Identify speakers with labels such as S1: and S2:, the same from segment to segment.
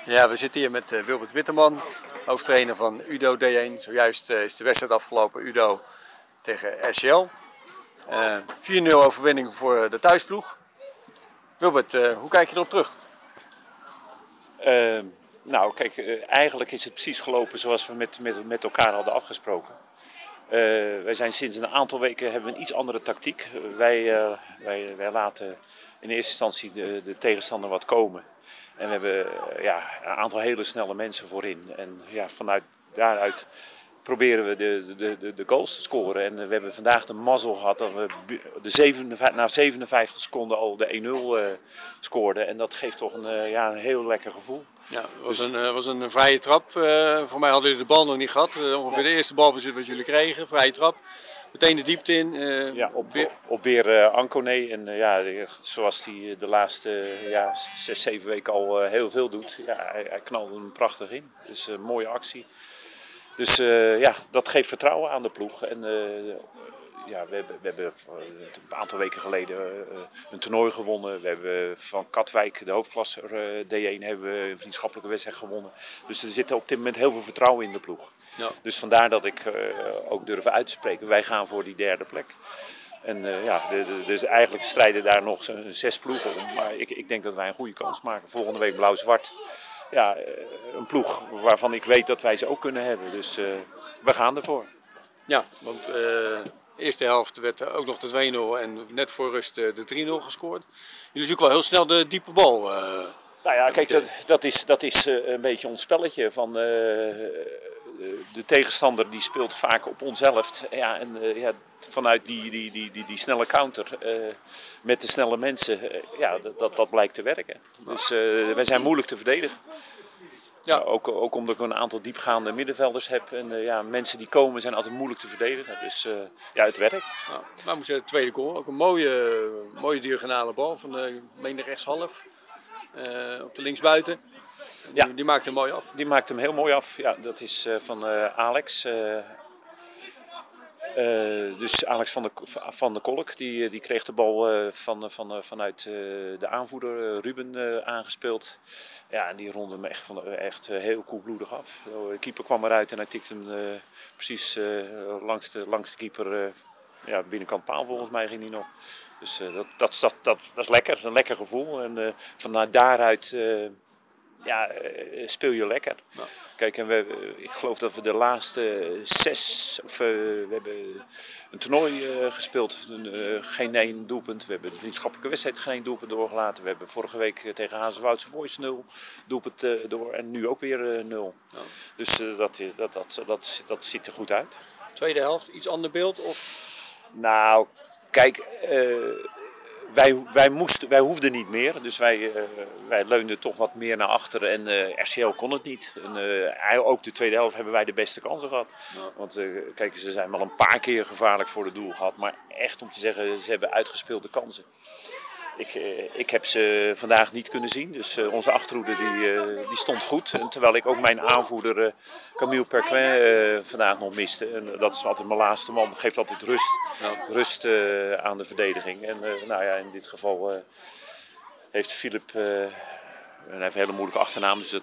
S1: Ja, we zitten hier met Wilbert Witteman, hoofdtrainer van UDO D1. Zojuist is de wedstrijd afgelopen, UDO tegen RCL. 4-0 overwinning voor de thuisploeg. Wilbert, hoe kijk je erop terug?
S2: Nou, kijk, eigenlijk is het precies gelopen zoals we met elkaar hadden afgesproken. Wij zijn sinds een aantal weken hebben we een iets andere tactiek. Wij laten in eerste instantie de tegenstander wat komen. En we hebben een aantal hele snelle mensen voorin. En ja, vanuit daaruit proberen we de goals te scoren. En we hebben vandaag de mazzel gehad dat we na 57 seconden al de 1-0 scoorden. En dat geeft toch een heel lekker gevoel.
S1: Ja, het was een vrije trap. Voor mij hadden jullie de bal nog niet gehad. Ongeveer de eerste balbezit wat jullie kregen, vrije trap. Meteen de diepte in.
S2: Op weer Ankoné. En zoals hij de laatste 6-7 weken al heel veel doet. Ja, hij knalde hem prachtig in. Dus een mooie actie. Dus dat geeft vertrouwen aan de ploeg. En we hebben een aantal weken geleden een toernooi gewonnen. We hebben van Katwijk, de hoofdklasse D1, hebben we een vriendschappelijke wedstrijd gewonnen. Dus er zit op dit moment heel veel vertrouwen in de ploeg. Ja. Dus vandaar dat ik ook durf uit te spreken. Wij gaan voor die derde plek. En dus eigenlijk strijden daar nog 6 ploegen om. Maar ik denk dat wij een goede kans maken. Volgende week blauw-zwart. Ja, een ploeg waarvan ik weet dat wij ze ook kunnen hebben. Dus we gaan ervoor.
S1: Ja, want de eerste helft werd ook nog de 2-0 en net voor rust de 3-0 gescoord. Jullie zoeken wel heel snel de diepe bal.
S2: Nou ja, kijk, dat is een beetje ons spelletje. Van, de tegenstander die speelt vaak op ons helft. Ja, en vanuit die snelle counter met de snelle mensen, dat blijkt te werken. Dus wij zijn moeilijk te verdedigen. Ja. Ook omdat ik een aantal diepgaande middenvelders heb. En mensen die komen zijn altijd moeilijk te verdedigen. Dus het werkt.
S1: Ja. Maar moest de tweede goal, ook een mooie diagonale bal van de rechtshalf. Op de linksbuiten.
S2: Ja.
S1: Die maakt hem mooi af.
S2: Die maakt hem heel mooi af. Ja, dat is van Alex. Dus Alex van der Kolk, die kreeg de bal vanuit de aanvoerder Ruben aangespeeld. Ja, en die ronde hem echt heel koelbloedig af. De keeper kwam eruit en hij tikte hem precies langs de keeper. Binnenkant paal volgens mij ging hij nog. Dus dat is lekker, dat is een lekker gevoel. En vanuit daaruit speel je lekker. Ja. Kijk, en ik geloof dat we de laatste 6, we hebben een toernooi gespeeld, geen 1 doelpunt. We hebben de vriendschappelijke wedstrijd geen doelpunt doorgelaten. We hebben vorige week tegen Hazenwoudse Boys 0 doelpunt door en nu ook weer 0. Ja. Dus dat ziet er goed uit.
S1: Tweede helft, iets ander beeld? Of?
S2: Nou, kijk... Wij hoefden niet meer, dus wij leunden toch wat meer naar achteren en RCL kon het niet. En, ook de tweede helft hebben wij de beste kansen gehad. Ja. Want kijk, ze zijn wel een paar keer gevaarlijk voor het doel gehad, maar echt om te zeggen, ze hebben uitgespeelde kansen. Ik heb ze vandaag niet kunnen zien, dus onze achterhoede die stond goed. En terwijl ik ook mijn aanvoerder Camille Perquin vandaag nog miste. En dat is altijd mijn laatste man, dat geeft altijd rust aan de verdediging. En in dit geval heeft Philip, en hij heeft een hele moeilijke achternaam, dus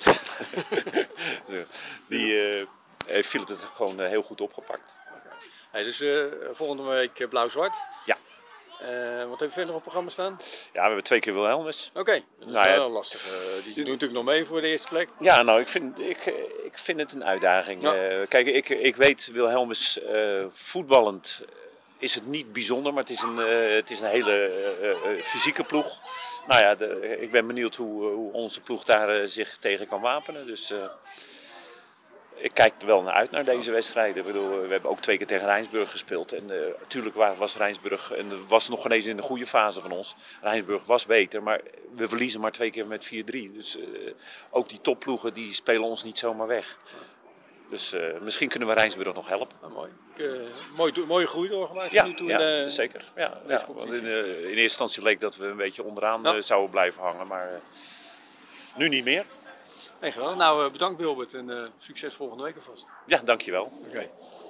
S2: heeft Philip het gewoon heel goed opgepakt.
S1: Hey, dus volgende week blauw-zwart?
S2: Ja.
S1: Wat heb je verder op het programma staan?
S2: Ja, we hebben 2 keer Wilhelmus.
S1: Oké, dat is wel lastig. Die doen natuurlijk nog mee voor de eerste plek.
S2: Ja, nou, ik vind het een uitdaging. Ja. Kijk, ik weet Wilhelmus voetballend is het niet bijzonder, maar het is een hele fysieke ploeg. Nou ja, ik ben benieuwd hoe onze ploeg daar zich tegen kan wapenen. Dus... ik kijk er wel naar uit naar deze wedstrijden. Ik bedoel, we hebben ook 2 keer tegen Rijnsburg gespeeld. En natuurlijk was Rijnsburg, en was nog ineens in de goede fase van ons. Rijnsburg was beter, maar we verliezen maar 2 keer met 4-3. Dus ook die topploegen die spelen ons niet zomaar weg. Dus misschien kunnen we Rijnsburg nog helpen.
S1: Mooi. Mooie groei doorgemaakt.
S2: Ja, zeker. Ja, want in eerste instantie leek dat we een beetje onderaan zouden blijven hangen, maar nu niet meer.
S1: Nee, geweldig. Nou, bedankt Wilbert en succes volgende week alvast.
S2: Ja, dankjewel.
S1: Okay.